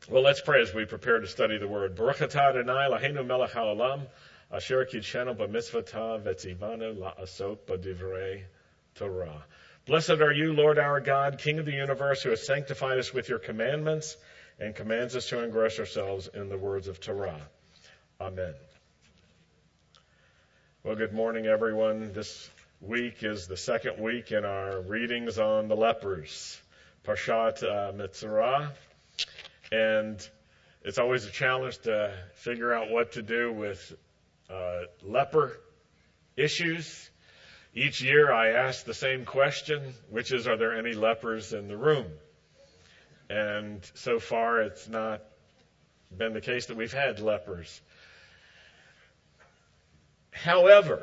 Well, let's pray as we prepare to study the Word. Baruch atah Adonai Eloheinu melech haolam, asher kitshenu b'mitzvotav v'tzivanu la'asok b'divrei Torah. Blessed are you, Lord our God, King of the universe, who has sanctified us with your commandments and commands us to engross ourselves in the words of Torah. Amen. Well, good morning, everyone. This week is the second week in our readings on the lepers, Parshat Metzora. And it's always a challenge to figure out what to do with leper issues. Each year I ask the same question, which is, are there any lepers in the room? And so far it's not been the case that we've had lepers. However,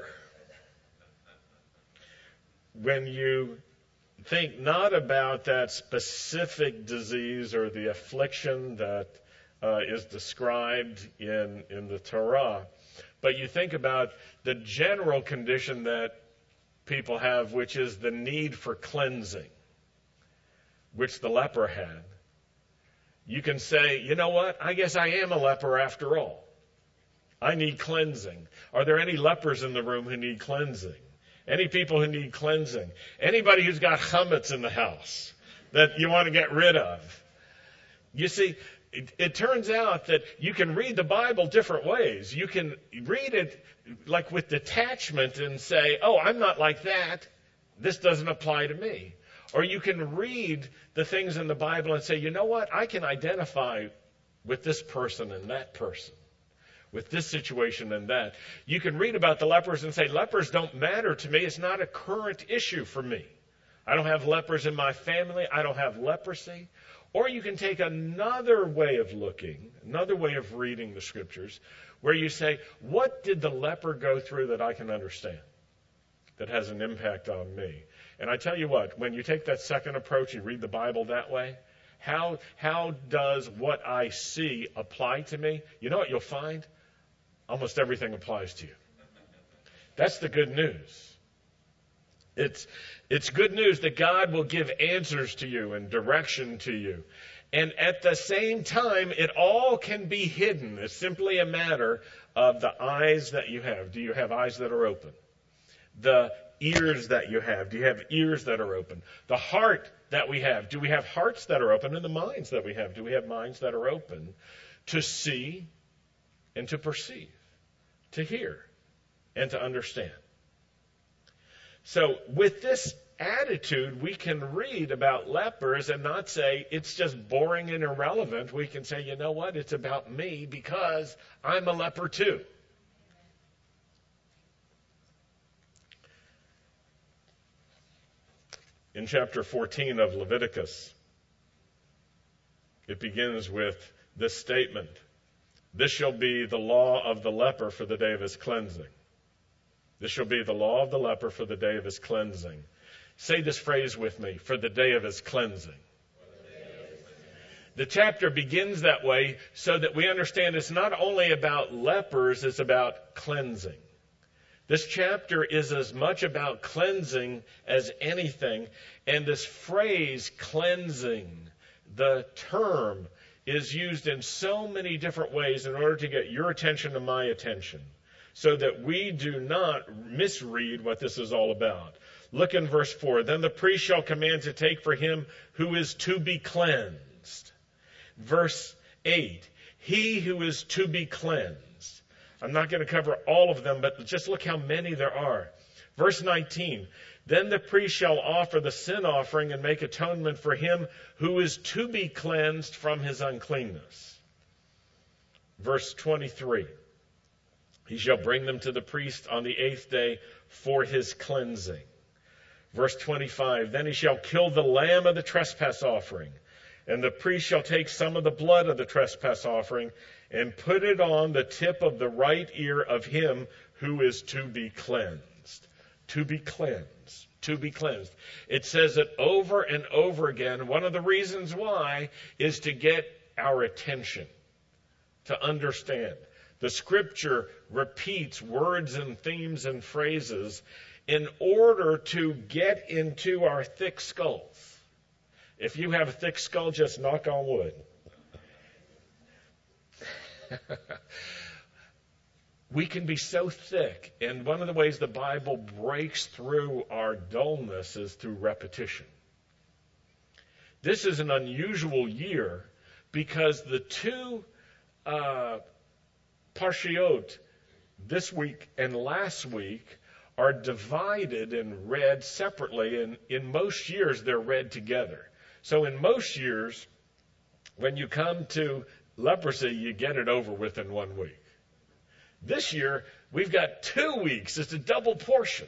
when you think not about that specific disease or the affliction that is described in the Torah, but you think about the general condition that people have, which is the need for cleansing, which the leper had, you can say, you know what, I guess I am a leper after all. I need cleansing. Are there any lepers in the room who need cleansing? Any people who need cleansing? Anybody who's got chametz in the house that you want to get rid of? You see, it turns out that you can read the Bible different ways. You can read it like with detachment and say, oh, I'm not like that. This doesn't apply to me. Or you can read the things in the Bible and say, you know what? I can identify with this person and that person, with this situation and that. You can read about the lepers and say, lepers don't matter to me. It's not a current issue for me. I don't have lepers in my family. I don't have leprosy. Or you can take another way of looking, another way of reading the scriptures, where you say, what did the leper go through that I can understand, that has an impact on me? And I tell you what, when you take that second approach, you read the Bible that way, how does what I see apply to me? You know what you'll find? Almost everything applies to you. That's the good news. It's good news that God will give answers to you and direction to you. And at the same time, it all can be hidden. It's simply a matter of the eyes that you have. Do you have eyes that are open? The ears that you have. Do you have ears that are open? The heart that we have. Do we have hearts that are open? And the minds that we have. Do we have minds that are open to see and to perceive, to hear and to understand? So with this attitude, we can read about lepers and not say it's just boring and irrelevant. We can say, you know what? It's about me because I'm a leper too. In chapter 14 of Leviticus, it begins with this statement: this shall be the law of the leper for the day of his cleansing. This shall be the law of the leper for the day of his cleansing. Say this phrase with me: for the day of his cleansing. The chapter begins that way so that we understand it's not only about lepers, it's about cleansing. This chapter is as much about cleansing as anything. And this phrase, cleansing, the term, is used in so many different ways in order to get your attention and my attention, so that we do not misread what this is all about. Look in verse 4. Then the priest shall command to take for him who is to be cleansed. Verse 8. He who is to be cleansed. I'm not going to cover all of them, but just look how many there are. Verse 19. Then the priest shall offer the sin offering and make atonement for him who is to be cleansed from his uncleanness. Verse 23. He shall bring them to the priest on the 8th day for his cleansing. Verse 25, then he shall kill the lamb of the trespass offering, and the priest shall take some of the blood of the trespass offering and put it on the tip of the right ear of him who is to be cleansed. To be cleansed. To be cleansed. It says it over and over again. One of the reasons why is to get our attention, to understand. The scripture repeats words and themes and phrases in order to get into our thick skulls. If you have a thick skull, just knock on wood. We can be so thick, and one of the ways the Bible breaks through our dullness is through repetition. This is an unusual year because the two parshiot this week and last week are divided and read separately, and in most years they're read together. So in most years, when you come to leprosy, you get it over with in 1 week. This year, we've got 2 weeks. It's a double portion.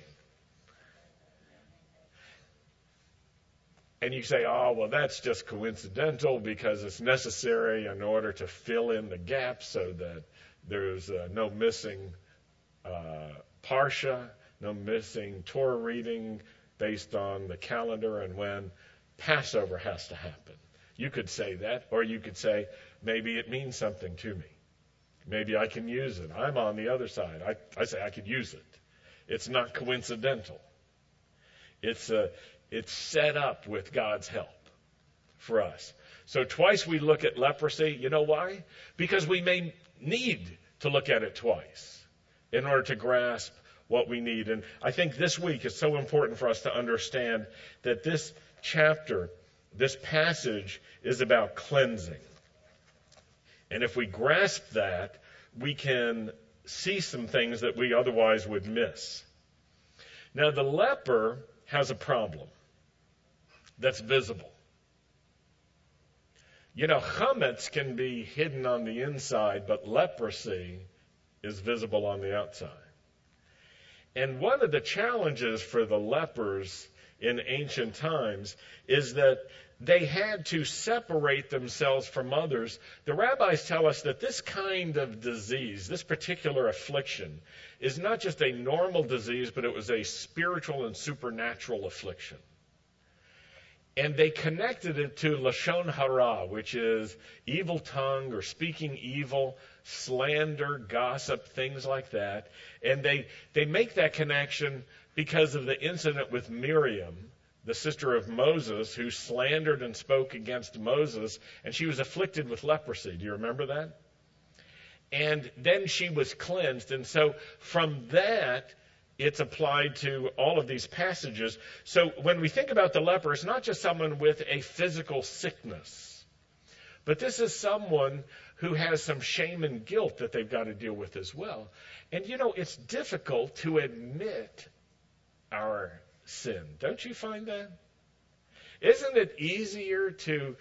And you say, oh, well, that's just coincidental because it's necessary in order to fill in the gaps so that there's no missing parsha, no missing Torah reading based on the calendar and when Passover has to happen. You could say that, or you could say, maybe it means something to me. Maybe I can use it. I'm on the other side. I say I could use it. It's not coincidental. It's set up with God's help for us. So twice we look at leprosy. You know why? Because we may need to look at it twice in order to grasp what we need. And I think this week is so important for us to understand that this chapter, this passage, is about cleansing. And if we grasp that, we can see some things that we otherwise would miss. Now, the leper has a problem that's visible. You know, chametz can be hidden on the inside, but leprosy is visible on the outside. And one of the challenges for the lepers in ancient times is that they had to separate themselves from others. The rabbis tell us that this kind of disease, this particular affliction, is not just a normal disease, but it was a spiritual and supernatural affliction. And they connected it to lashon hara, which is evil tongue or speaking evil, slander, gossip, things like that. And they make that connection because of the incident with Miriam, the sister of Moses, who slandered and spoke against Moses, and she was afflicted with leprosy. Do you remember that? And then she was cleansed. And so from that, it's applied to all of these passages. So when we think about the leper, it's not just someone with a physical sickness, but this is someone who has some shame and guilt that they've got to deal with as well. And you know, it's difficult to admit our sin. Don't you find that? Isn't it easier to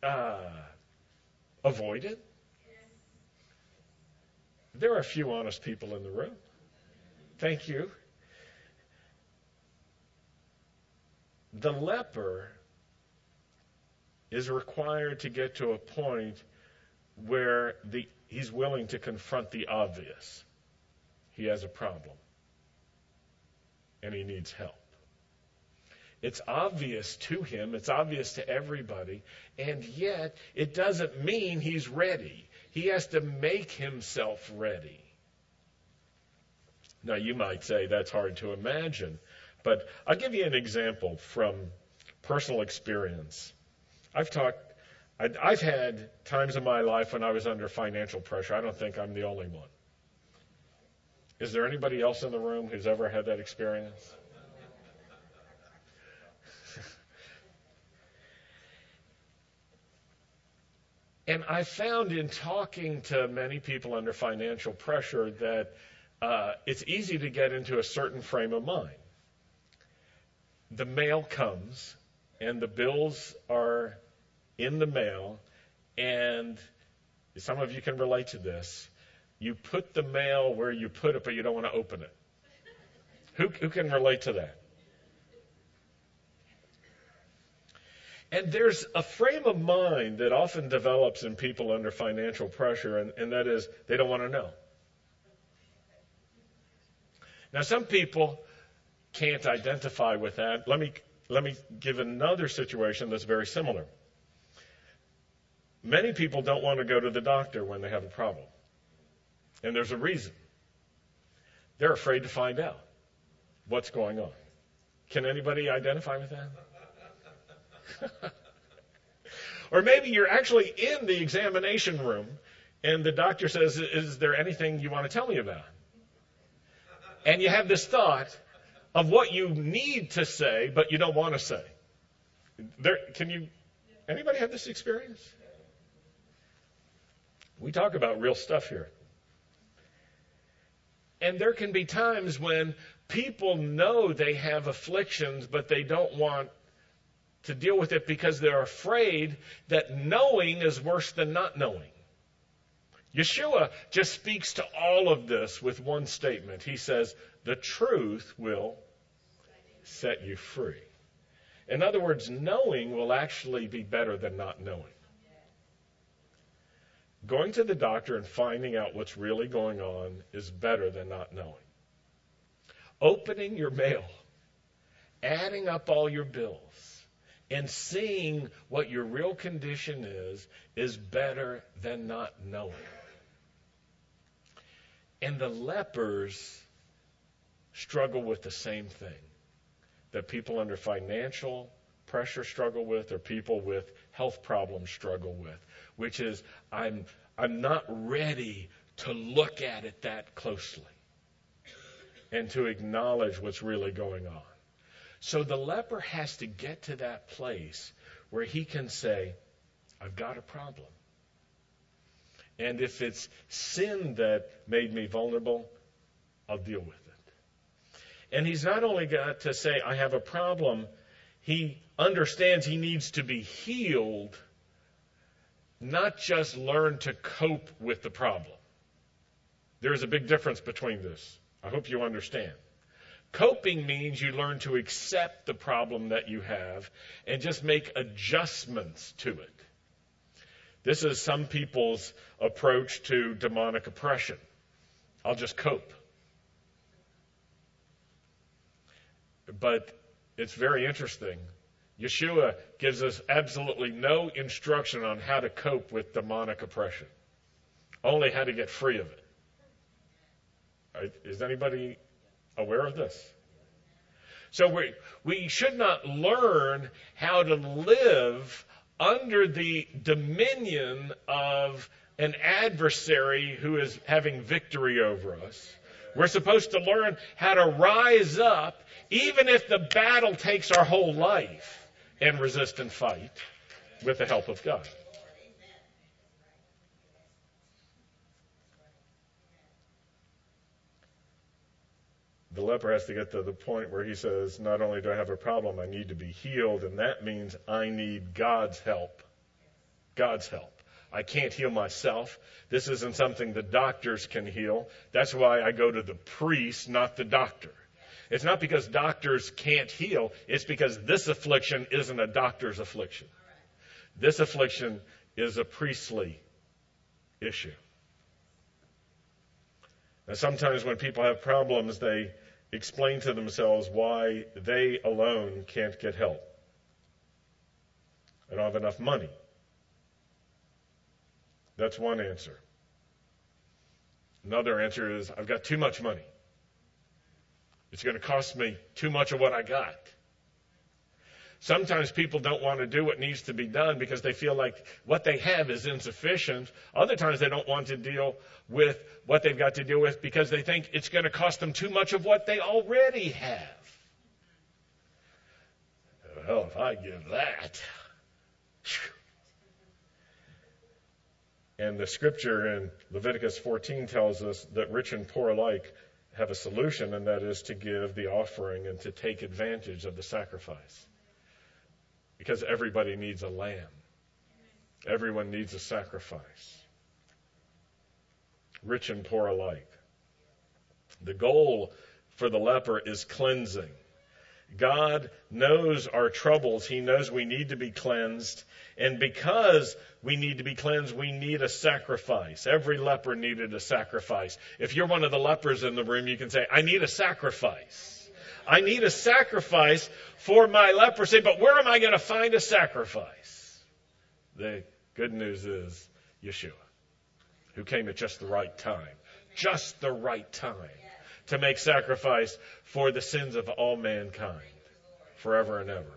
avoid it? There are a few honest people in the room. Thank you. The leper is required to get to a point where he's willing to confront the obvious. He has a problem, and he needs help. It's obvious to him, it's obvious to everybody, and yet it doesn't mean he's ready. He has to make himself ready. Now, you might say that's hard to imagine, but I'll give you an example from personal experience. I've had times in my life when I was under financial pressure. I don't think I'm the only one. Is there anybody else in the room who's ever had that experience? And I found in talking to many people under financial pressure that it's easy to get into a certain frame of mind. The mail comes, and the bills are in the mail, and some of you can relate to this. You put the mail where you put it, but you don't want to open it. Who can relate to that? And there's a frame of mind that often develops in people under financial pressure, and that is they don't want to know. Now, some people can't identify with that. Let me give another situation that's very similar. Many people don't want to go to the doctor when they have a problem. And there's a reason. They're afraid to find out what's going on. Can anybody identify with that? Or maybe you're actually in the examination room And the doctor says, is there anything you want to tell me about? And you have this thought of what you need to say, but you don't want to say. Anybody have this experience? We talk about real stuff here. And there can be times when people know they have afflictions, but they don't want to deal with it because they're afraid that knowing is worse than not knowing. Yeshua just speaks to all of this with one statement. He says, the truth will set you free. In other words, knowing will actually be better than not knowing. Going to the doctor and finding out what's really going on is better than not knowing. Opening your mail, adding up all your bills, and seeing what your real condition is better than not knowing. And the lepers struggle with the same thing that people under financial pressure struggle with, or people with health problems struggle with, which is I'm not ready to look at it that closely and to acknowledge what's really going on. So the leper has to get to that place where he can say, I've got a problem. And if it's sin that made me vulnerable, I'll deal with it. And he's not only got to say, I have a problem, he understands he needs to be healed, not just learn to cope with the problem. There's a big difference between this. I hope you understand. Coping means you learn to accept the problem that you have and just make adjustments to it. This is some people's approach to demonic oppression. I'll just cope. But it's very interesting. Yeshua gives us absolutely no instruction on how to cope with demonic oppression, only how to get free of it. Right? Is anybody aware of this? So we should not learn how to live under the dominion of an adversary who is having victory over us. We're supposed to learn how to rise up, even if the battle takes our whole life, and resist and fight with the help of God. The leper has to get to the point where he says, not only do I have a problem, I need to be healed, and that means I need God's help. God's help. I can't heal myself. This isn't something the doctors can heal. That's why I go to the priest, not the doctor. It's not because doctors can't heal. It's because this affliction isn't a doctor's affliction. This affliction is a priestly issue. Now, sometimes when people have problems, they explain to themselves why they alone can't get help. I don't have enough money. That's one answer. Another answer is, I've got too much money. It's going to cost me too much of what I got. Sometimes people don't want to do what needs to be done because they feel like what they have is insufficient. Other times they don't want to deal with what they've got to deal with because they think it's going to cost them too much of what they already have. Well, if I give that. And the scripture in Leviticus 14 tells us that rich and poor alike have a solution, and that is to give the offering and to take advantage of the sacrifice. Because everybody needs a lamb. Everyone needs a sacrifice. Rich and poor alike. The goal for the leper is cleansing. God knows our troubles. He knows we need to be cleansed. And because we need to be cleansed, we need a sacrifice. Every leper needed a sacrifice. If you're one of the lepers in the room, you can say, I need a sacrifice. I need a sacrifice for my leprosy, but where am I going to find a sacrifice? The good news is Yeshua, who came at just the right time. Just the right time to make sacrifice for the sins of all mankind, forever and ever.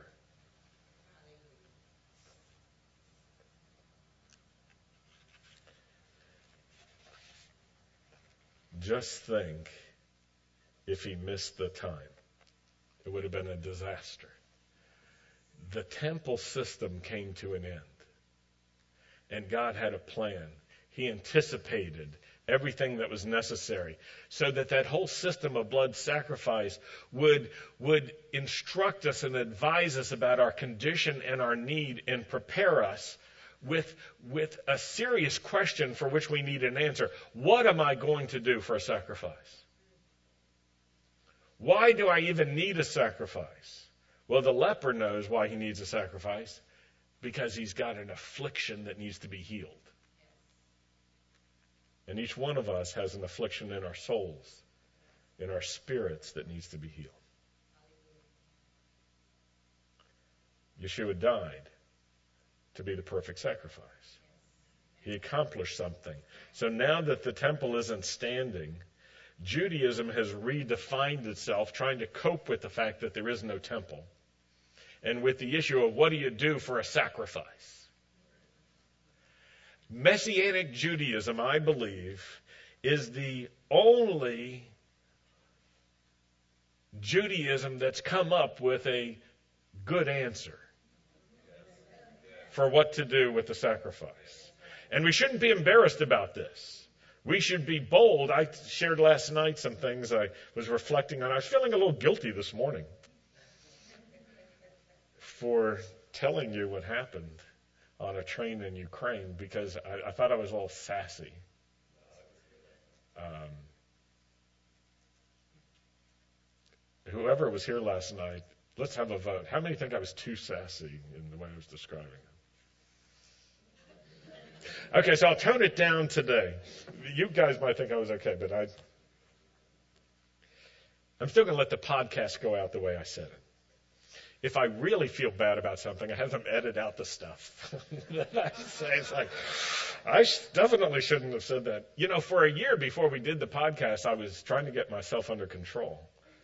Just think if he missed the time. It would have been a disaster. The temple system came to an end. And God had a plan. He anticipated everything that was necessary so that that whole system of blood sacrifice would instruct us and advise us about our condition and our need and prepare us with a serious question for which we need an answer. What am I going to do for a sacrifice? Why do I even need a sacrifice? Well, the leper knows why he needs a sacrifice, because he's got an affliction that needs to be healed. And each one of us has an affliction in our souls, in our spirits, that needs to be healed. Yeshua died to be the perfect sacrifice. He accomplished something. So now that the temple isn't standing, Judaism has redefined itself, trying to cope with the fact that there is no temple, and with the issue of what do you do for a sacrifice. Messianic Judaism, I believe, is the only Judaism that's come up with a good answer for what to do with the sacrifice. And we shouldn't be embarrassed about this. We should be bold. I shared last night some things I was reflecting on. I was feeling a little guilty this morning for telling you what happened on a train in Ukraine, because I thought I was a little sassy. Whoever was here last night, let's have a vote. How many think I was too sassy in the way I was describing it? Okay, so I'll tone it down today. You guys might think I was okay, but I'm still going to let the podcast go out the way I said it. If I really feel bad about something, I have them edit out the stuff. I say, it's like, I definitely shouldn't have said that. You know, for a year before we did the podcast, I was trying to get myself under control.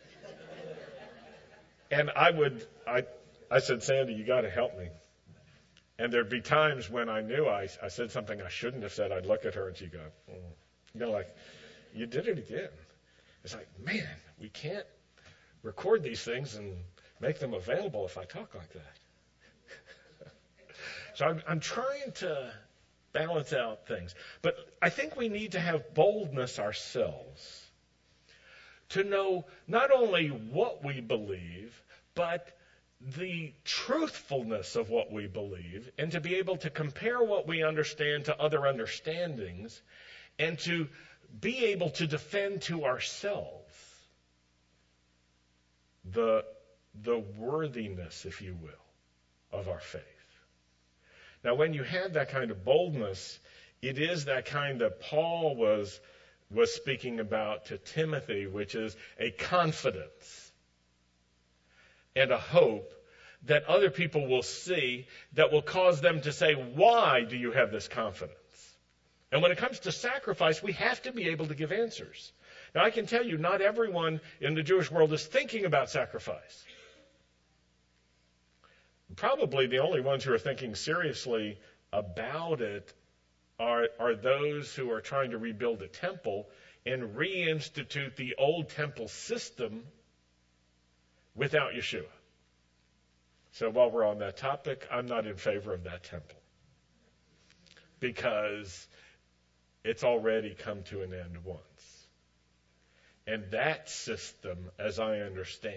And I said, Sandy, you got to help me. And there'd be times when I knew I said something I shouldn't have said. I'd look at her and she'd go, like, you did it again. It's like, man, we can't record these things and make them available if I talk like that. So I'm trying to balance out things. But I think we need to have boldness ourselves to know not only what we believe, but the truthfulness of what we believe, and to be able to compare what we understand to other understandings, and to be able to defend to ourselves the worthiness, if you will, of our faith. Now, when you have that kind of boldness, it is that kind that Paul was speaking about to Timothy, which is a confidence and a hope that other people will see, that will cause them to say, why do you have this confidence? And when it comes to sacrifice, we have to be able to give answers. Now, I can tell you, not everyone in the Jewish world is thinking about sacrifice. Probably the only ones who are thinking seriously about it are those who are trying to rebuild a temple and reinstitute the old temple system without Yeshua. So while we're on that topic, I'm not in favor of that temple, because it's already come to an end once. And that system, as I understand,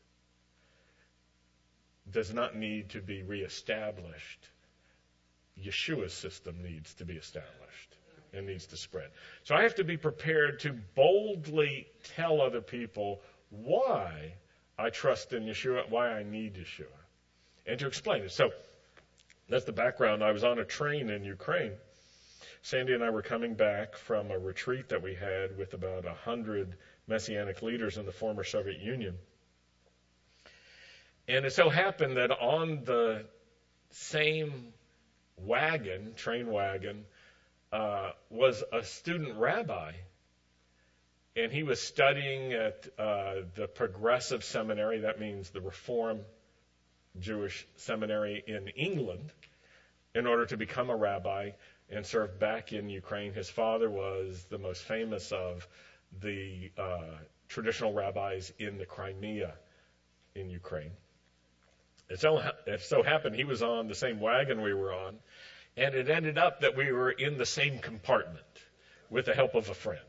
does not need to be reestablished. Yeshua's system needs to be established and needs to spread. So I have to be prepared to boldly tell other people why I trust in Yeshua, why I need Yeshua, and to explain it. So that's the background. I was on a train in Ukraine. Sandy and I were coming back from a retreat that we had with about 100 Messianic leaders in the former Soviet Union. And it so happened that on the same wagon, train wagon, was a student rabbi. And he was studying at the Progressive Seminary, that means the Reform Jewish Seminary in England, in order to become a rabbi and serve back in Ukraine. His father was the most famous of the traditional rabbis in the Crimea in Ukraine. It so happened he was on the same wagon we were on, and it ended up that we were in the same compartment with the help of a friend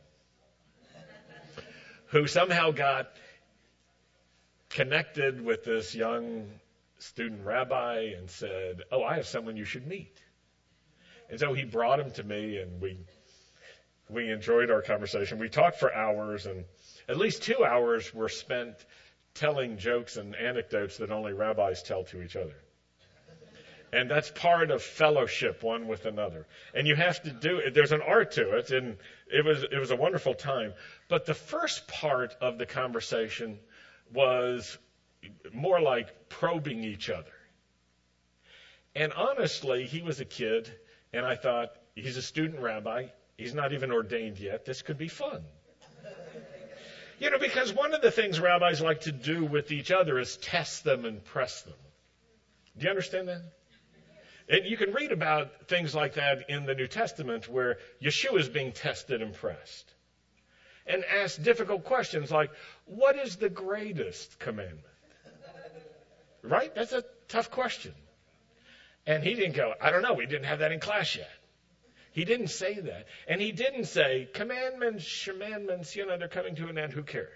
who somehow got connected with this young student rabbi and said, "Oh, I have someone you should meet." And so he brought him to me, and we enjoyed our conversation. We talked for hours, and at least 2 hours were spent telling jokes and anecdotes that only rabbis tell to each other. And that's part of fellowship one with another. And you have to do it. There's an art to it, and it was a wonderful time. But the first part of the conversation was more like probing each other. And honestly, he was a kid, and I thought, he's a student rabbi. He's not even ordained yet. This could be fun. Because one of the things rabbis like to do with each other is test them and press them. Do you understand that? And you can read about things like that in the New Testament where Yeshua is being tested and pressed. And asked difficult questions like, what is the greatest commandment? Right? That's a tough question. And he didn't go, I don't know, we didn't have that in class yet. He didn't say that. And he didn't say, commandments, they're coming to an end, who cares?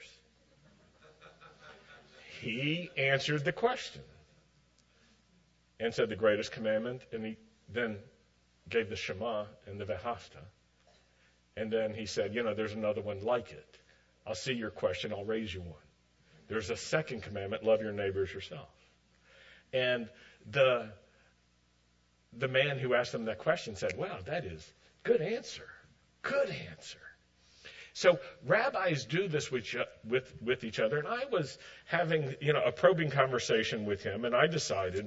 He answered the question and said the greatest commandment, and he then gave the Shema and the V'ahavta. And then he said, there's another one like it. I'll see your question, I'll raise you one. There's a second commandment, love your neighbors yourself. And the man who asked him that question said, wow, that is good answer. Good answer. So rabbis do this with each other. And I was having, a probing conversation with him, and I decided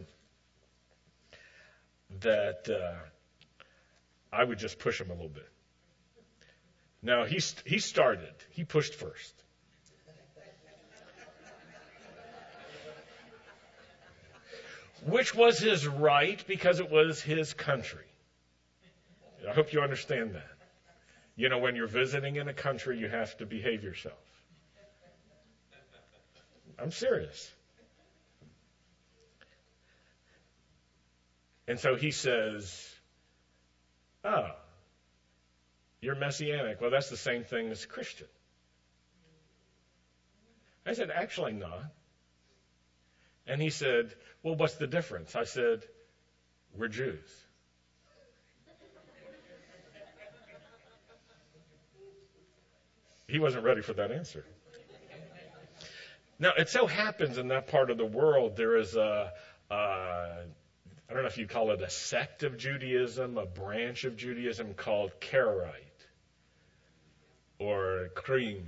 that I would just push him a little bit. Now, he started. He pushed first. Which was his right because it was his country. I hope you understand that. When you're visiting in a country, you have to behave yourself. I'm serious. And so he says, oh, you're Messianic. Well, that's the same thing as Christian. I said, actually not. And he said, well, what's the difference? I said, we're Jews. He wasn't ready for that answer. Now, it so happens in that part of the world there is I don't know if you call it a sect of Judaism, a branch of Judaism called Karaite or Krim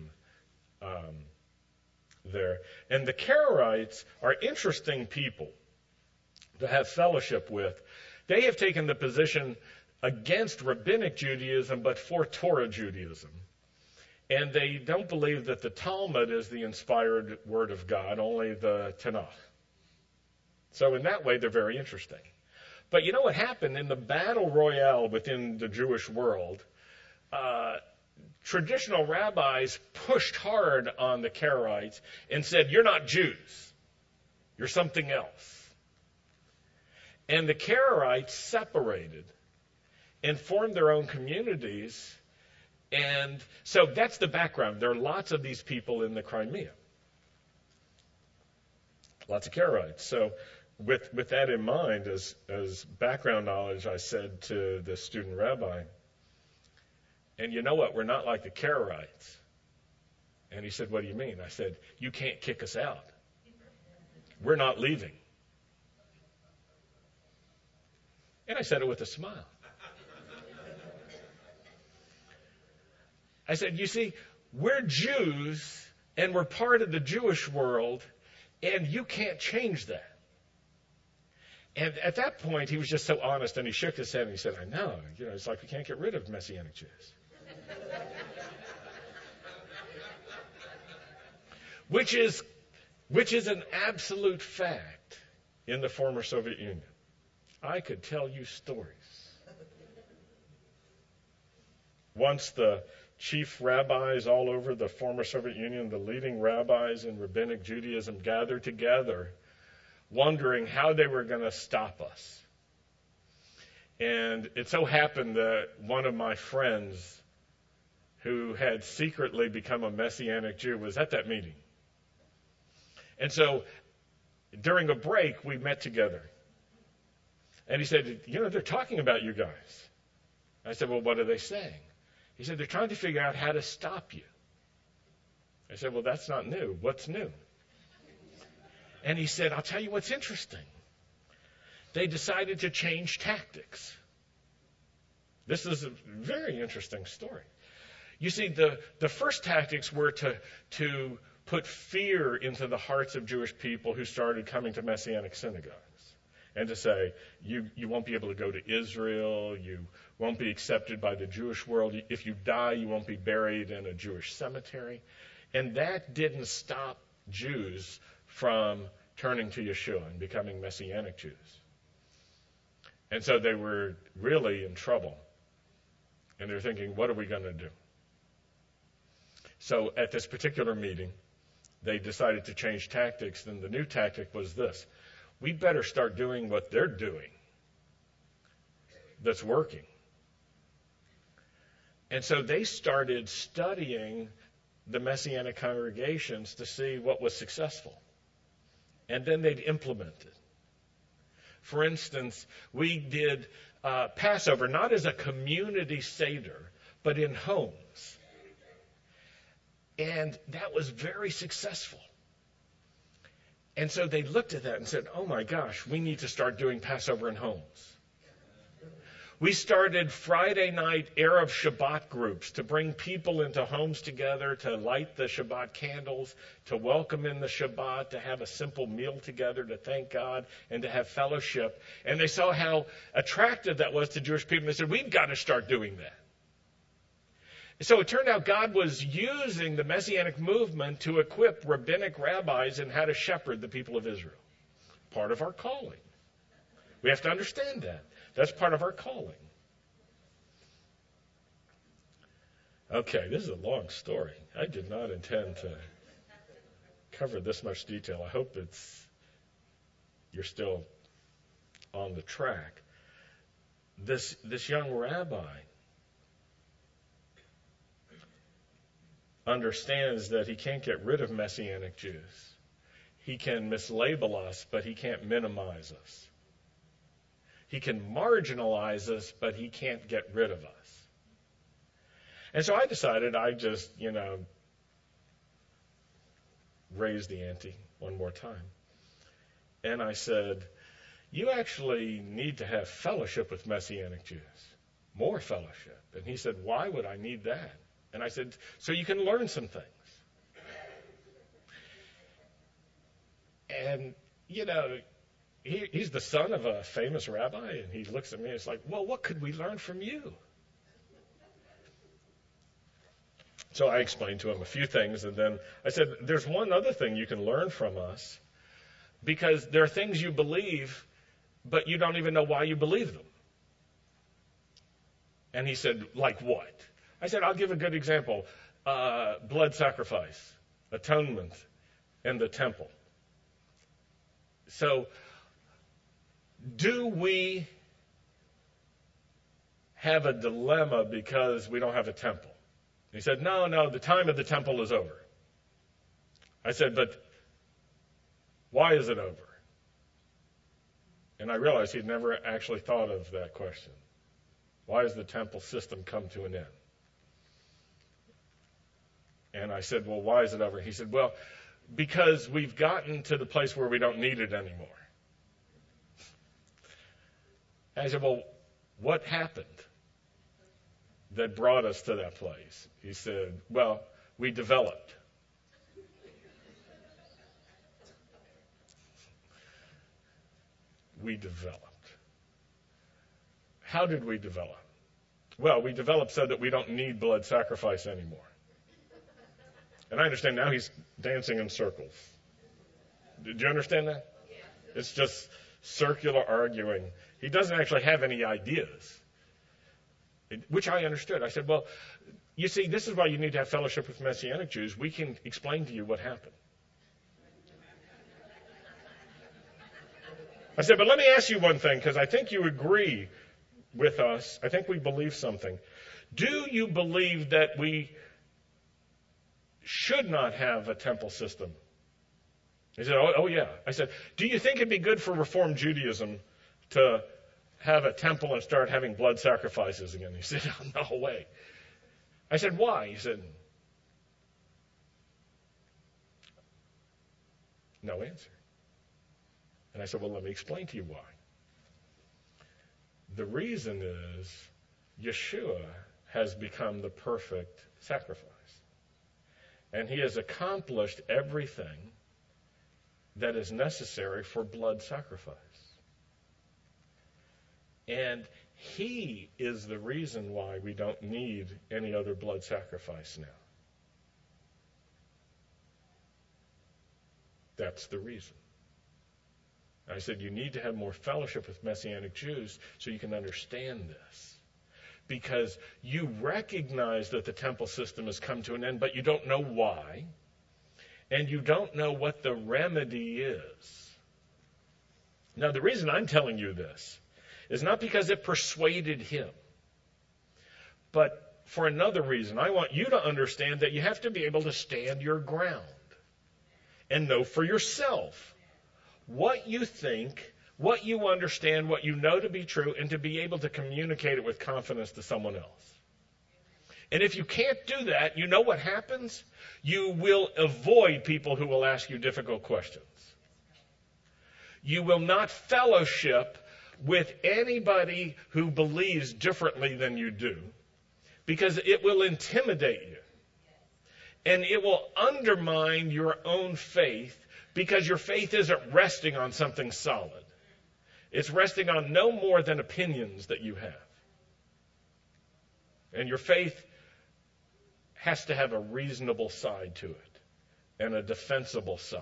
there. And the Karaites are interesting people to have fellowship with. They have taken the position against rabbinic Judaism, but for Torah Judaism. And they don't believe that the Talmud is the inspired word of God, only the Tanakh. So in that way, they're very interesting. But you know what happened in the battle royale within the Jewish world? Traditional rabbis pushed hard on the Karaites and said, you're not Jews. You're something else. And the Karaites separated and formed their own communities. And so that's the background. There are lots of these people in the Crimea. Lots of Karaites. So with that in mind, as background knowledge, I said to the student rabbi, and you know what? We're not like the Karaites. And he said, what do you mean? I said, you can't kick us out. We're not leaving. And I said it with a smile. I said, you see, we're Jews, and we're part of the Jewish world, and you can't change that. And at that point, he was just so honest, and he shook his head, and he said, I know. It's like we can't get rid of Messianic Jews. Which is an absolute fact in the former Soviet Union. I could tell you stories Once the chief rabbis all over the former Soviet Union, the leading rabbis in rabbinic Judaism, gathered together, wondering how they were going to stop us. And it so happened that one of my friends, who had secretly become a Messianic Jew, was at that meeting. And so during a break, we met together. And he said, they're talking about you guys. I said, well, what are they saying? He said, they're trying to figure out how to stop you. I said, well, that's not new. What's new? And he said, I'll tell you what's interesting. They decided to change tactics. This is a very interesting story. You see, the first tactics were to put fear into the hearts of Jewish people who started coming to Messianic synagogues. And to say, you won't be able to go to Israel, you won't be accepted by the Jewish world. If you die, you won't be buried in a Jewish cemetery. And that didn't stop Jews from turning to Yeshua and becoming Messianic Jews. And so they were really in trouble. And they're thinking, what are we going to do? So at this particular meeting, they decided to change tactics. And the new tactic was this: we better start doing what they're doing that's working. And so they started studying the Messianic congregations to see what was successful. And then they'd implement it. For instance, we did Passover not as a community Seder, but in homes. And that was very successful. And so they looked at that and said, oh my gosh, we need to start doing Passover in homes. We started Friday night Erev Shabbat groups to bring people into homes together, to light the Shabbat candles, to welcome in the Shabbat, to have a simple meal together, to thank God, and to have fellowship. And they saw how attractive that was to Jewish people. They said, we've got to start doing that. So it turned out God was using the Messianic movement to equip rabbinic rabbis in how to shepherd the people of Israel. Part of our calling. We have to understand that. That's part of our calling. Okay, this is a long story. I did not intend to cover this much detail. I hope you're still on the track. This young rabbi understands that he can't get rid of Messianic Jews. He can mislabel us, but he can't minimize us. He can marginalize us, but he can't get rid of us. And so I decided I'd just, raise the ante one more time. And I said, you actually need to have fellowship with Messianic Jews. More fellowship. And he said, why would I need that? And I said, so you can learn some things. And, he's the son of a famous rabbi, and he looks at me and it's like, well, what could we learn from you? So I explained to him a few things, and then I said, there's one other thing you can learn from us, because there are things you believe, but you don't even know why you believe them. And he said, like what? I said, I'll give a good example. Blood sacrifice, atonement, and the temple. So, do we have a dilemma because we don't have a temple? He said, no, the time of the temple is over. I said, but why is it over? And I realized he'd never actually thought of that question. Why has the temple system come to an end? And I said, well, why is it over? He said, well, because we've gotten to the place where we don't need it anymore. And I said, well, what happened that brought us to that place? He said, well, we developed. We developed. How did we develop? Well, we developed so that we don't need blood sacrifice anymore. And I understand now he's dancing in circles. Did you understand that? Yeah. It's just circular arguing. He doesn't actually have any ideas. which I understood. I said, well, you see, this is why you need to have fellowship with Messianic Jews. We can explain to you what happened. I said, but let me ask you one thing, because I think you agree with us. I think we believe something. Do you believe that we should not have a temple system? He said, oh yeah. I said, do you think it'd be good for Reformed Judaism to have a temple and start having blood sacrifices again? He said, no way. I said, why? He said, no answer. And I said, well, let me explain to you why. The reason is Yeshua has become the perfect sacrifice. And he has accomplished everything that is necessary for blood sacrifice. And he is the reason why we don't need any other blood sacrifice now. That's the reason. I said, you need to have more fellowship with Messianic Jews so you can understand this. Because you recognize that the temple system has come to an end, but you don't know why. And you don't know what the remedy is. Now, the reason I'm telling you this is not because it persuaded him, but for another reason. I want you to understand that you have to be able to stand your ground and know for yourself what you think, what you understand, what you know to be true, and to be able to communicate it with confidence to someone else. And if you can't do that, you know what happens? You will avoid people who will ask you difficult questions. You will not fellowship with anybody who believes differently than you do, because it will intimidate you. And it will undermine your own faith, because your faith isn't resting on something solid. It's resting on no more than opinions that you have. And your faith has to have a reasonable side to it and a defensible side.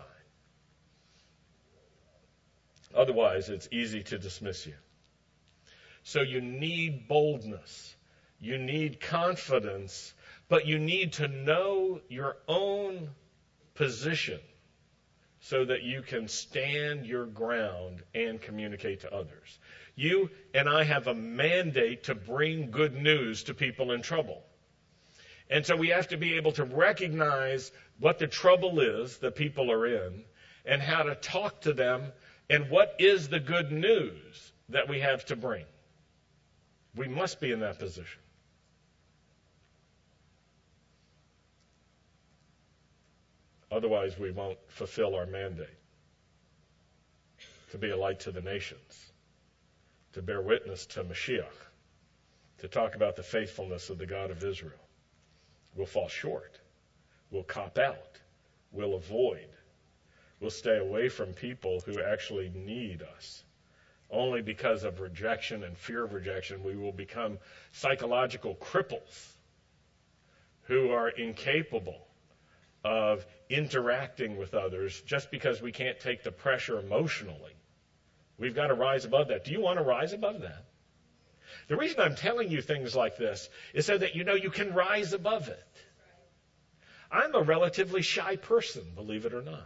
Otherwise, it's easy to dismiss you. So you need boldness. You need confidence, but you need to know your own position so that you can stand your ground and communicate to others. You and I have a mandate to bring good news to people in trouble. And so we have to be able to recognize what the trouble is that people are in and how to talk to them and what is the good news that we have to bring. We must be in that position. Otherwise, we won't fulfill our mandate to be a light to the nations, to bear witness to Mashiach, to talk about the faithfulness of the God of Israel. We'll fall short. We'll cop out. We'll avoid. We'll stay away from people who actually need us. Only because of rejection and fear of rejection, we will become psychological cripples who are incapable of interacting with others just because we can't take the pressure emotionally. We've got to rise above that. Do you want to rise above that? The reason I'm telling you things like this is so that you know you can rise above it. I'm a relatively shy person, believe it or not.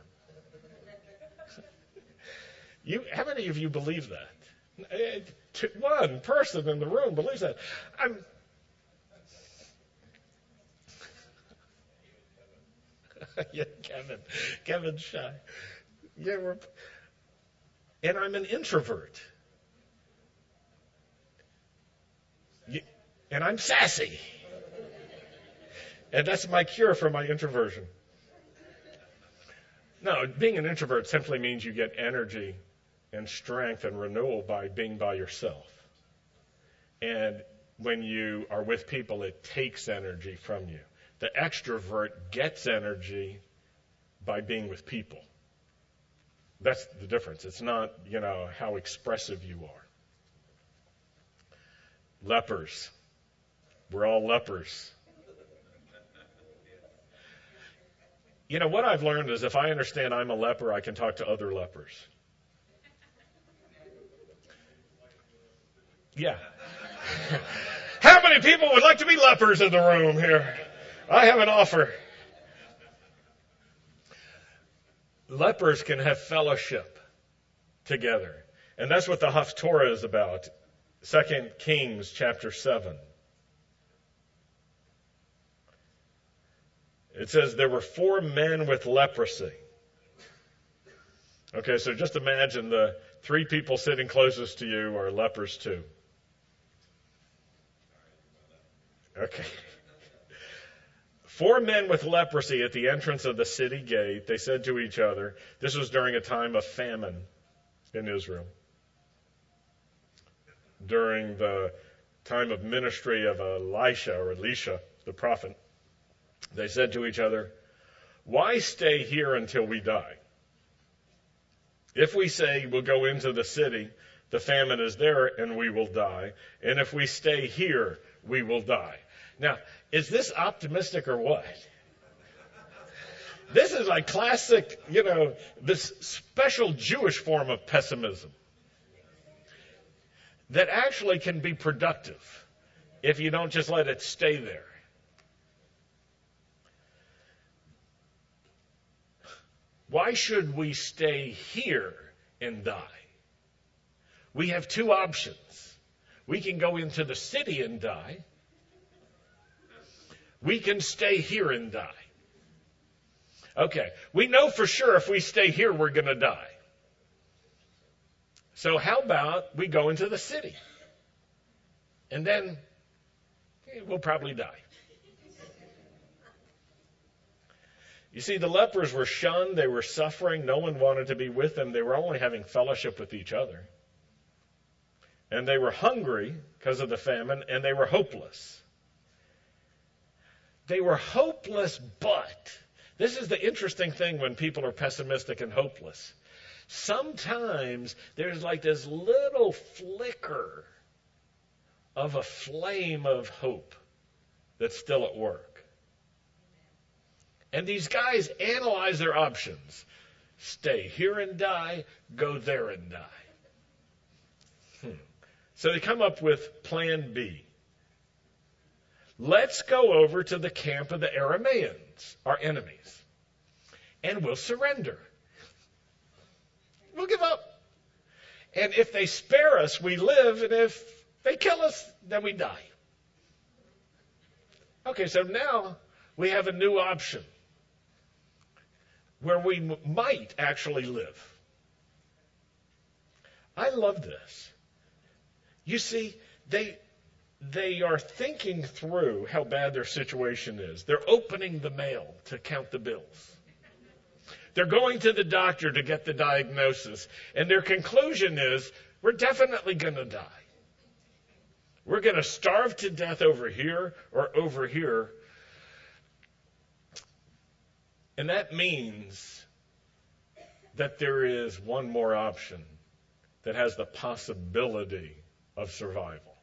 How many of you believe that? One person in the room believes that. Yeah, Kevin's shy. Yeah, and I'm an introvert. And I'm sassy. And that's my cure for my introversion. No, being an introvert simply means you get energy and strength and renewal by being by yourself. And when you are with people, it takes energy from you. The extrovert gets energy by being with people. That's the difference. It's not, how expressive you are. Lepers. We're all lepers. What I've learned is if I understand I'm a leper, I can talk to other lepers. Yeah. How many people would like to be lepers in the room here? I have an offer. Lepers can have fellowship together. And that's what the Haftorah is about. 2 Kings chapter 7. It says there were 4 men with leprosy. Okay, so just imagine the 3 people sitting closest to you are lepers too. Okay. 4 men with leprosy at the entrance of the city gate. They said to each other, this was during a time of famine in Israel. During the time of ministry of Elisha, the prophet. They said to each other, why stay here until we die? If we say we'll go into the city, the famine is there and we will die. And if we stay here, we will die. Now, is this optimistic or what? This is like classic, this special Jewish form of pessimism that actually can be productive if you don't just let it stay there. Why should we stay here and die? We have 2 options. We can go into the city and die. We can stay here and die. Okay, we know for sure if we stay here, we're going to die. So how about we go into the city? And then we'll probably die. You see, the lepers were shunned. They were suffering. No one wanted to be with them. They were only having fellowship with each other. And they were hungry because of the famine, and they were hopeless. They were hopeless, but this is the interesting thing when people are pessimistic and hopeless. Sometimes there's like this little flicker of a flame of hope that's still at work. And these guys analyze their options. Stay here and die, go there and die. So they come up with plan B. Let's go over to the camp of the Arameans, our enemies, and we'll surrender. We'll give up. And if they spare us, we live, and if they kill us, then we die. Okay, so now we have a new option where we might actually live. I love this. You see, they are thinking through how bad their situation is. They're opening the mail to count the bills. They're going to the doctor to get the diagnosis. And their conclusion is, we're definitely going to die. We're going to starve to death over here or over here. And that means that there is one more option that has the possibility of survival.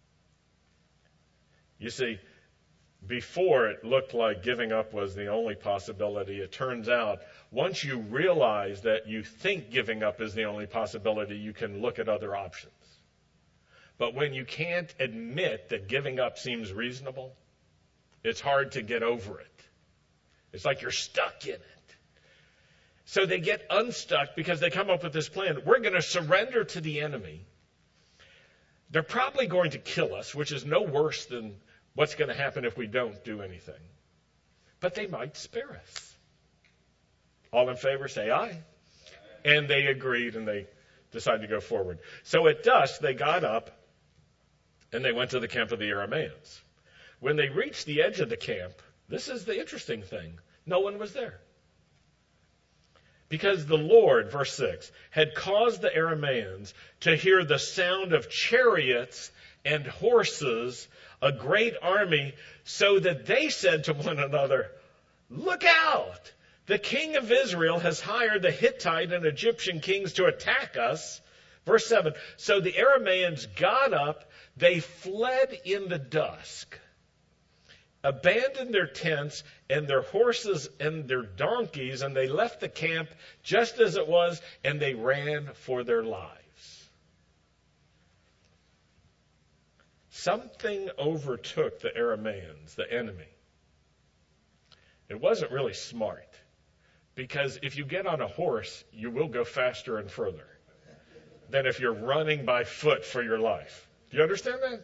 You see, before it looked like giving up was the only possibility. It turns out once you realize that you think giving up is the only possibility, you can look at other options. But when you can't admit that giving up seems reasonable, it's hard to get over it. It's like you're stuck in it. So they get unstuck because they come up with this plan. We're going to surrender to the enemy. They're probably going to kill us, which is no worse than what's going to happen if we don't do anything. But they might spare us. All in favor, say aye. And they agreed, and they decided to go forward. So at dusk, they got up, and they went to the camp of the Arameans. When they reached the edge of the camp, this is the interesting thing. No one was there. Because the Lord, verse 6, had caused the Arameans to hear the sound of chariots and horses, a great army, so that they said to one another, "Look out! The king of Israel has hired the Hittite and Egyptian kings to attack us." Verse 7, so the Arameans got up, they fled in the dusk, abandoned their tents and their horses and their donkeys, and they left the camp just as it was, and they ran for their lives. something overtook the Arameans, the enemy. It wasn't really smart, because if you get on a horse, you will go faster and further than if you're running by foot for your life. Do you understand that?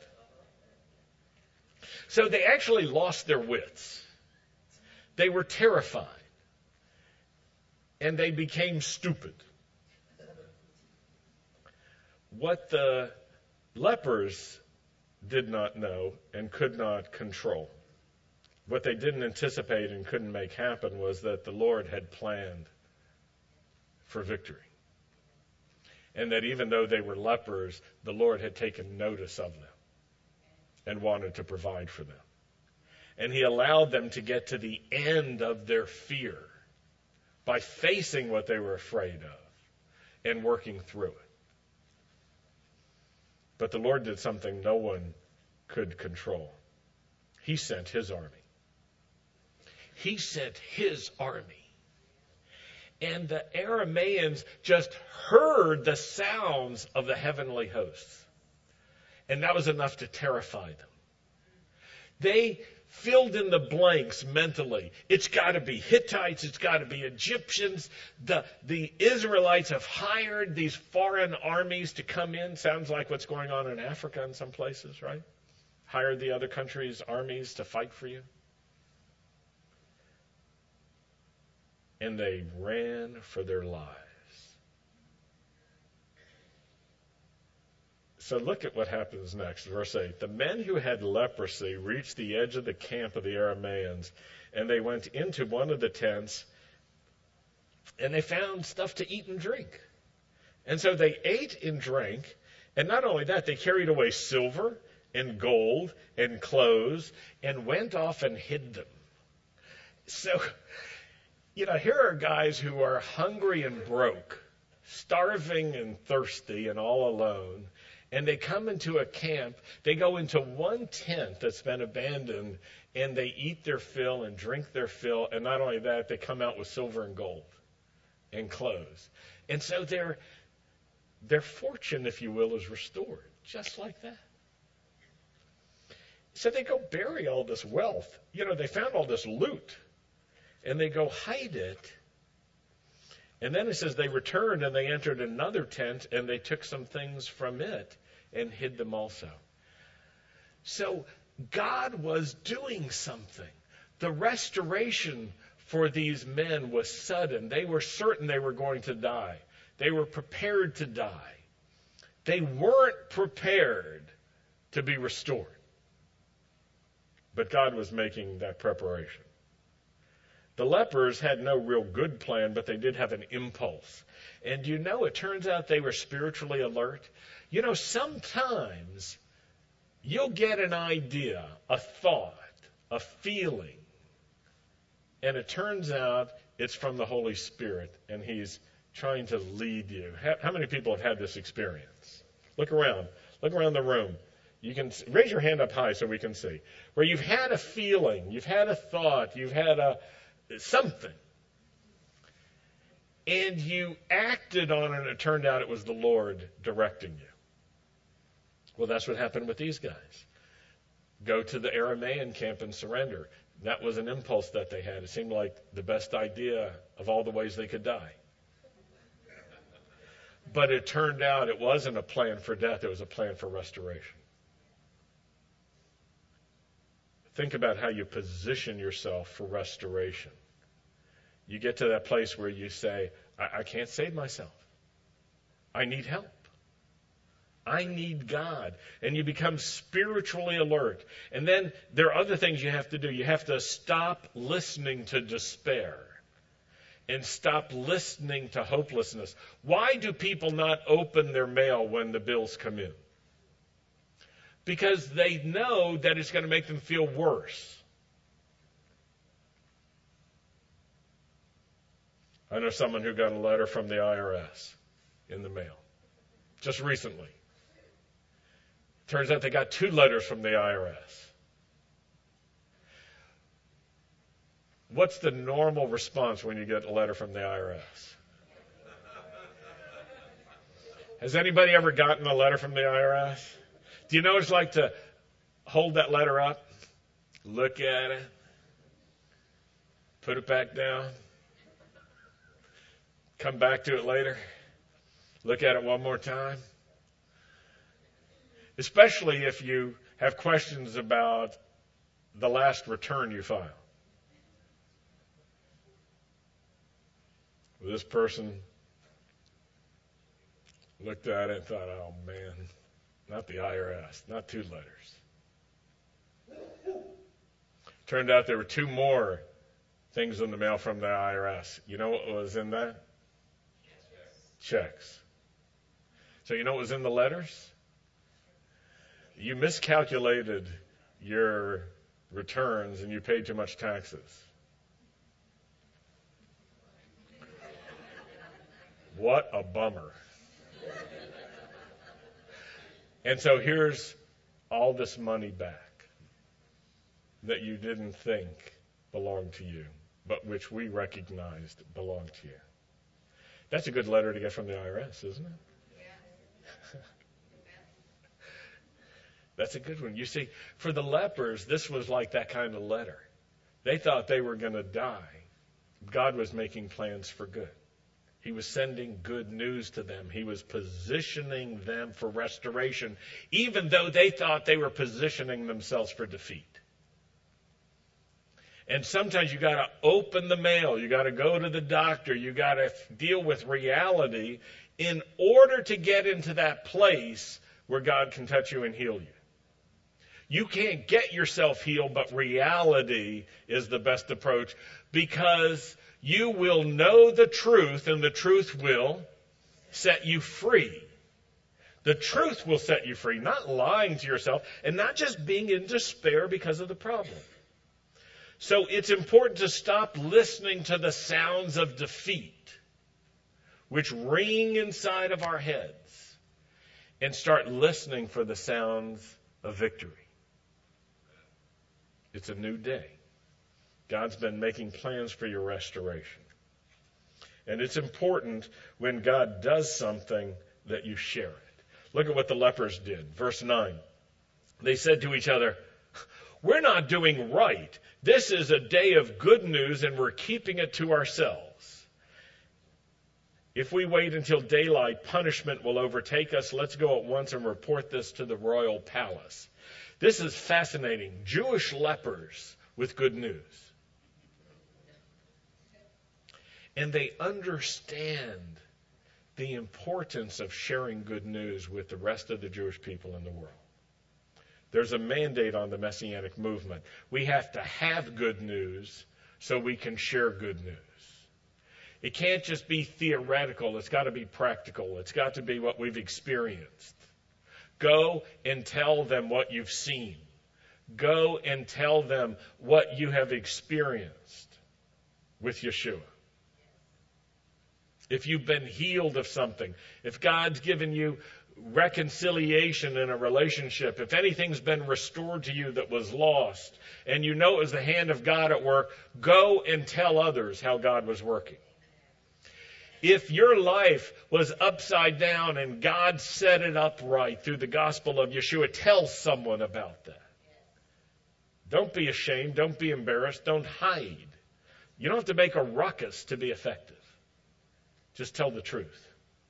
So they actually lost their wits. They were terrified. And they became stupid. What the lepers did not know and could not control, what they didn't anticipate and couldn't make happen, was that the Lord had planned for victory. And that even though they were lepers, the Lord had taken notice of them and wanted to provide for them. And he allowed them to get to the end of their fear by facing what they were afraid of and working through it. But the Lord did something no one could control. He sent his army. He sent his army. And the Arameans just heard the sounds of the heavenly hosts. And that was enough to terrify them. They filled in the blanks mentally. It's got to be Hittites. It's got to be Egyptians. The Israelites have hired these foreign armies to come in. Sounds like what's going on in Africa in some places, right? Hired the other countries' armies to fight for you. And they ran for their lives. So look at what happens next, verse 8. The men who had leprosy reached the edge of the camp of the Arameans, and they went into one of the tents, and they found stuff to eat and drink. And so they ate and drank, and not only that, they carried away silver and gold and clothes and went off and hid them. So, here are guys who are hungry and broke, starving and thirsty and all alone. And they come into a camp, they go into one tent that's been abandoned, and they eat their fill and drink their fill. And not only that, they come out with silver and gold and clothes. And so their fortune, if you will, is restored, just like that. So they go bury all this wealth. They found all this loot, and they go hide it. And then it says they returned and they entered another tent and they took some things from it and hid them also. So God was doing something. The restoration for these men was sudden. They were certain they were going to die. They were prepared to die. They weren't prepared to be restored. But God was making that preparation. The lepers had no real good plan, but they did have an impulse. And it turns out they were spiritually alert. Sometimes you'll get an idea, a thought, a feeling, and it turns out it's from the Holy Spirit, and He's trying to lead you. How many people have had this experience? Look around the room. You can raise your hand up high so we can see. Where you've had a feeling, you've had a thought, you've had something, and you acted on it, and it turned out it was the Lord directing you. Well, that's what happened with these guys. Go to the Aramean camp and surrender. That was an impulse that they had. It seemed like the best idea of all the ways they could die. But it turned out it wasn't a plan for death, it was a plan for restoration. Think about how you position yourself for restoration. You get to that place where you say, I can't save myself. I need help. I need God. And you become spiritually alert. And then there are other things you have to do. You have to stop listening to despair and stop listening to hopelessness. Why do people not open their mail when the bills come in? Because they know that it's going to make them feel worse. I know someone who got a letter from the IRS in the mail just recently. Turns out they got 2 letters from the IRS. What's the normal response when you get a letter from the IRS? Has anybody ever gotten a letter from the IRS? Do you know what it's like to hold that letter up, look at it, put it back down, come back to it later, look at it one more time. Especially if you have questions about the last return you filed. This person looked at it and thought, oh man, not the IRS, not 2 letters. Turned out there were 2 more things in the mail from the IRS. You know what was in that? Checks. So you know what was in the letters? You miscalculated your returns and you paid too much taxes. What a bummer. And so here's all this money back that you didn't think belonged to you, but which we recognized belonged to you. That's a good letter to get from the IRS, isn't it? Yeah. That's a good one. You see, for the lepers, this was like that kind of letter. They thought they were going to die. God was making plans for good. He was sending good news to them. He was positioning them for restoration, even though they thought they were positioning themselves for defeat. And sometimes you got to open the mail. You got to go to the doctor. You got to deal with reality in order to get into that place where God can touch you and heal you. You can't get yourself healed, but reality is the best approach, because you will know the truth and the truth will set you free. The truth will set you free, not lying to yourself and not just being in despair because of the problem. So it's important to stop listening to the sounds of defeat, which ring inside of our heads, and start listening for the sounds of victory. It's a new day. God's been making plans for your restoration. And it's important when God does something that you share it. Look at what the lepers did. Verse 9. They said to each other, "We're not doing right. This is a day of good news and we're keeping it to ourselves. If we wait until daylight, punishment will overtake us. Let's go at once and report this to the royal palace." This is fascinating. Jewish lepers with good news. And they understand the importance of sharing good news with the rest of the Jewish people in the world. There's a mandate on the Messianic movement. We have to have good news so we can share good news. It can't just be theoretical. It's got to be practical. It's got to be what we've experienced. Go and tell them what you've seen. Go and tell them what you have experienced with Yeshua. If you've been healed of something, if God's given you reconciliation in a relationship, if anything's been restored to you that was lost, and you know it was the hand of God at work, go and tell others how God was working. If your life was upside down and God set it up right through the gospel of Yeshua, tell someone about that. Don't be ashamed. Don't be embarrassed. Don't hide. You don't have to make a ruckus to be effective. Just tell the truth.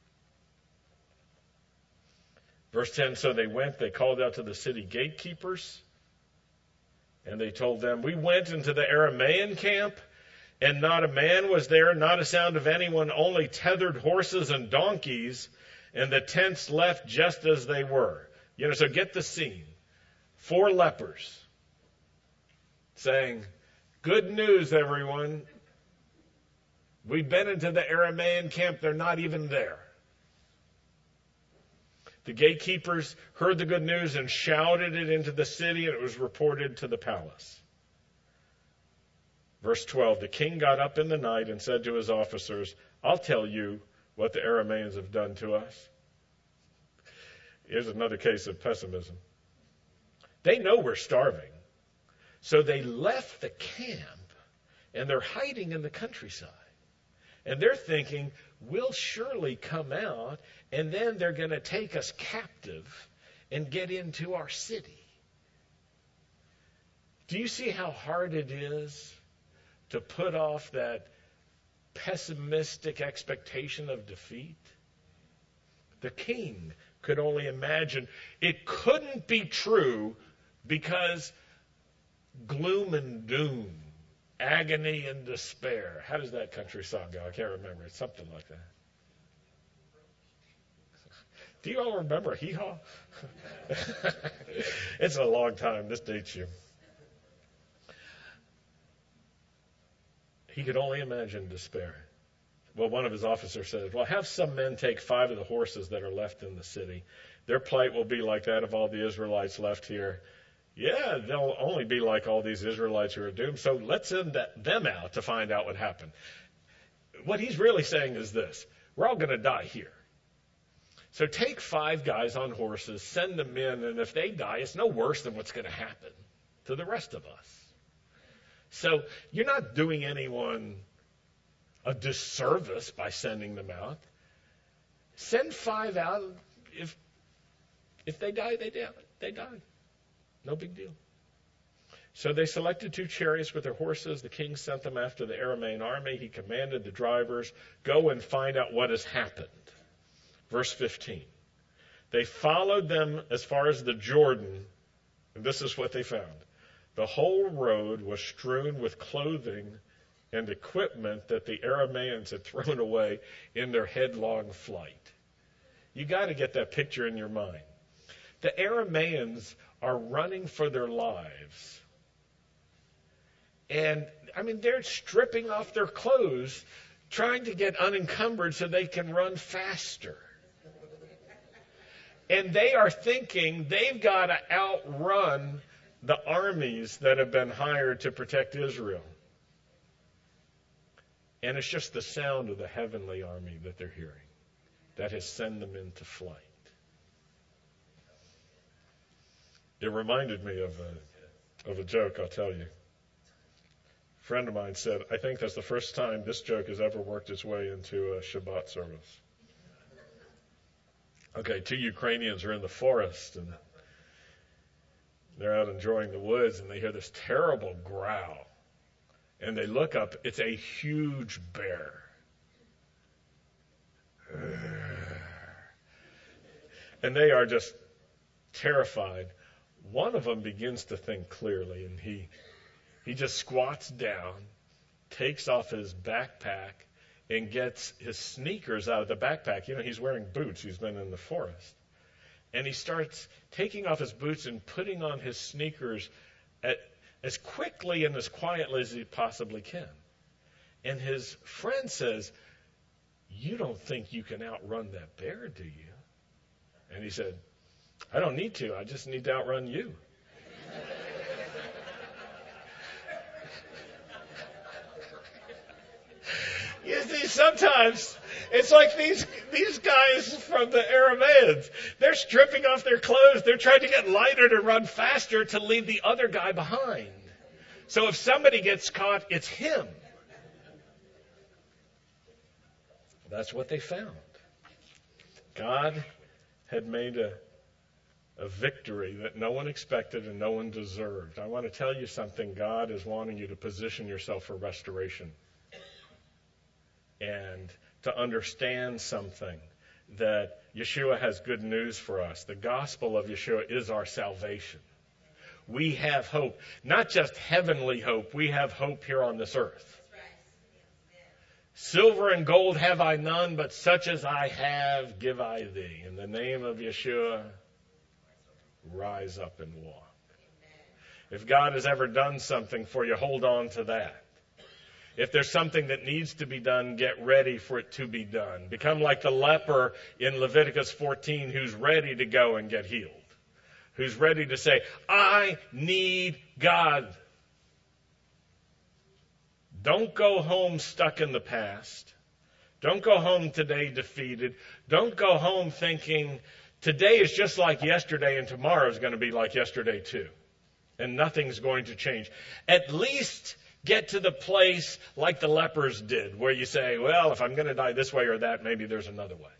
Verse 10, so they went, they called out to the city gatekeepers, and they told them, "We went into the Aramaean camp, and not a man was there, not a sound of anyone, only tethered horses and donkeys, and the tents left just as they were." So get the scene. 4 lepers saying, "Good news, everyone. We've been into the Aramaean camp. They're not even there." The gatekeepers heard the good news and shouted it into the city, and it was reported to the palace. Verse 12, the king got up in the night and said to his officers, "I'll tell you what the Arameans have done to us." Here's another case of pessimism. They know we're starving, so they left the camp, and they're hiding in the countryside. And they're thinking, we'll surely come out, and then they're going to take us captive and get into our city. Do you see how hard it is to put off that pessimistic expectation of defeat? The king could only imagine it couldn't be true because gloom and doom, agony and despair. How does that country song go? I can't remember. It's something like that. Do you all remember Hee Haw? It's a long time. This dates you. He could only imagine despair. Well, one of his officers said, well, have some men take 5 of the horses that are left in the city. Their plight will be like that of all the Israelites left here. Yeah, they'll only be like all these Israelites who are doomed. So let's send them out to find out what happened. What he's really saying is this: we're all going to die here. So take 5 guys on horses, send them in, and if they die, it's no worse than what's going to happen to the rest of us. So you're not doing anyone a disservice by sending them out. Send 5 out. If they die, they die. No big deal. So they selected 2 chariots with their horses. The king sent them after the Aramean army. He commanded the drivers, go and find out what has happened. Verse 15. They followed them as far as the Jordan, and this is what they found. The whole road was strewn with clothing and equipment that the Arameans had thrown away in their headlong flight. You got to get that picture in your mind. The Arameans are running for their lives. And, they're stripping off their clothes, trying to get unencumbered so they can run faster. And they are thinking they've got to outrun the armies that have been hired to protect Israel. And it's just the sound of the heavenly army that they're hearing that has sent them into flight. It reminded me of a joke, I'll tell you. A friend of mine said, I think that's the first time this joke has ever worked its way into a Shabbat service. Okay, 2 Ukrainians are in the forest, and they're out enjoying the woods, and they hear this terrible growl. And they look up, it's a huge bear. And they are just terrified. One of them begins to think clearly, and he just squats down, takes off his backpack, and gets his sneakers out of the backpack. He's wearing boots. He's been in the forest. And he starts taking off his boots and putting on his sneakers as quickly and as quietly as he possibly can. And his friend says, you don't think you can outrun that bear, do you? And he said, I don't need to. I just need to outrun you. You see, sometimes it's like these guys from the Arameans. They're stripping off their clothes. They're trying to get lighter to run faster to leave the other guy behind. So if somebody gets caught, it's him. That's what they found. God had made a victory that no one expected and no one deserved. I want to tell you something. God is wanting you to position yourself for restoration. And to understand something, that Yeshua has good news for us. The gospel of Yeshua is our salvation. We have hope, not just heavenly hope. We have hope here on this earth. Silver and gold have I none, but such as I have give I thee. In the name of Yeshua, rise up and walk. If God has ever done something for you, hold on to that. If there's something that needs to be done, get ready for it to be done. Become like the leper in Leviticus 14 who's ready to go and get healed. Who's ready to say, I need God. Don't go home stuck in the past. Don't go home today defeated. Don't go home thinking today is just like yesterday and tomorrow is going to be like yesterday too. And nothing's going to change. At least get to the place like the lepers did, where you say, well, if I'm going to die this way or that, maybe there's another way.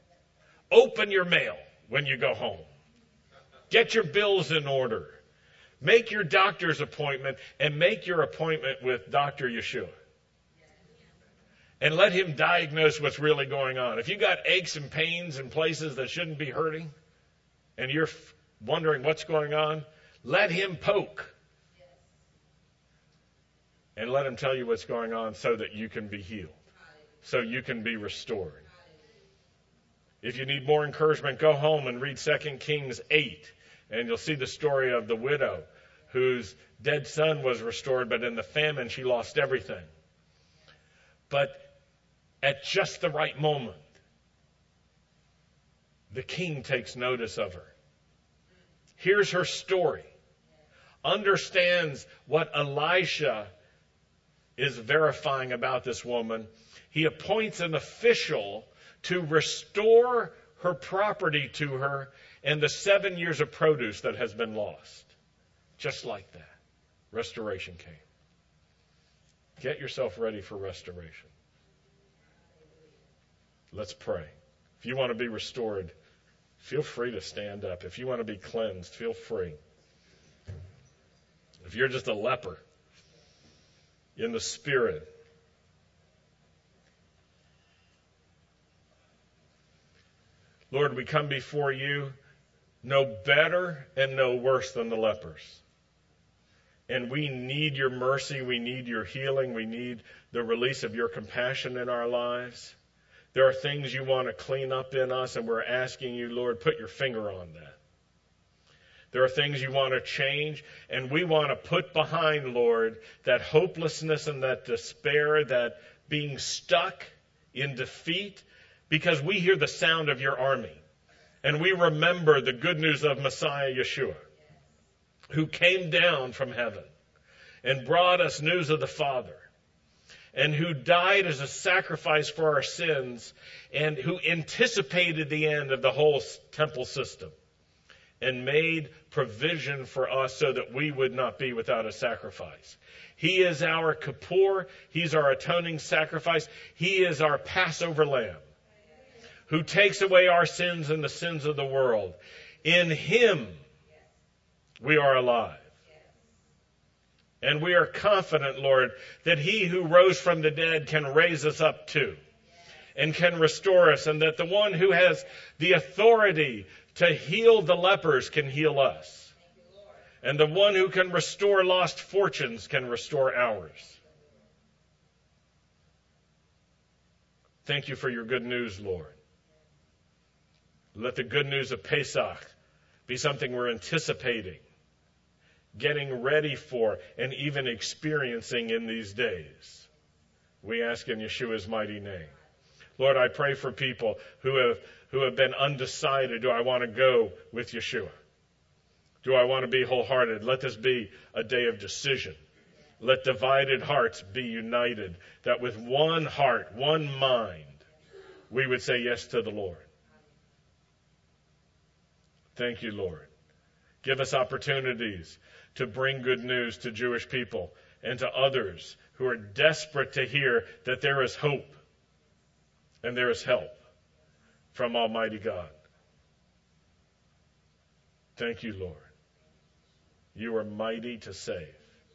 Open your mail when you go home. Get your bills in order. Make your doctor's appointment and make your appointment with Dr. Yeshua. And let him diagnose what's really going on. If you got aches and pains in places that shouldn't be hurting, and you're wondering what's going on, let him poke. And let him tell you what's going on so that you can be healed, so you can be restored. If you need more encouragement, go home and read 2 Kings 8, and you'll see the story of the widow whose dead son was restored, but in the famine she lost everything. But at just the right moment, the king takes notice of her. Hears her story. Understands what Elisha is verifying about this woman. He appoints an official to restore her property to her and the 7 years of produce that has been lost. Just like that. Restoration came. Get yourself ready for restoration. Let's pray. If you want to be restored, feel free to stand up. If you want to be cleansed, feel free. If you're just a leper in the spirit, Lord, we come before you no better and no worse than the lepers. And we need your mercy. We need your healing. We need the release of your compassion in our lives. There are things you want to clean up in us, and we're asking you, Lord, put your finger on that. There are things you want to change, and we want to put behind, Lord, that hopelessness and that despair, that being stuck in defeat, because we hear the sound of your army, and we remember the good news of Messiah Yeshua, who came down from heaven and brought us news of the Father, and who died as a sacrifice for our sins, and who anticipated the end of the whole temple system and made provision for us so that we would not be without a sacrifice. He is our Kippur. He's our atoning sacrifice. He is our Passover lamb who takes away our sins and the sins of the world. In him we are alive. And we are confident, Lord, that he who rose from the dead can raise us up too and can restore us, and that the one who has the authority to heal the lepers can heal us. And the one who can restore lost fortunes can restore ours. Thank you for your good news, Lord. Let the good news of Pesach be something we're anticipating, getting ready for, and even experiencing in these days. We ask in Yeshua's mighty name. Lord, I pray for people who have been undecided. Do I want to go with Yeshua? Do I want to be wholehearted? Let this be a day of decision. Let divided hearts be united, that with one heart, one mind, we would say yes to the Lord. Thank you, Lord. Give us opportunities to bring good news to Jewish people and to others who are desperate to hear that there is hope and there is help from Almighty God. Thank you, Lord. You are mighty to save.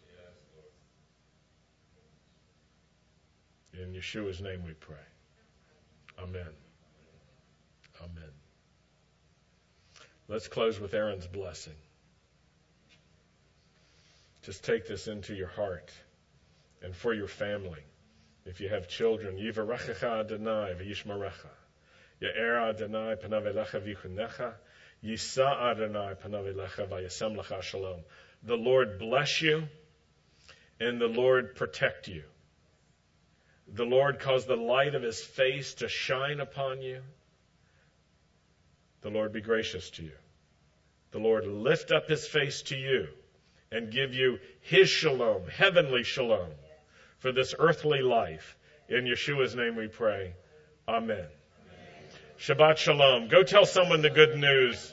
In Yeshua's name we pray. Amen. Amen. Let's close with Aaron's blessing. Just take this into your heart and for your family. If you have children, Yivarechecha Adonai v'yishmerecha. Ye'er Adonai panav elecha v'yichunecha. Yisa Adonai panav elecha v'yasem lecha shalom. The Lord bless you and the Lord protect you. The Lord cause the light of his face to shine upon you. The Lord be gracious to you. The Lord lift up his face to you and give you his shalom, heavenly shalom, for this earthly life. In Yeshua's name we pray. Amen. Shabbat shalom. Go tell someone the good news.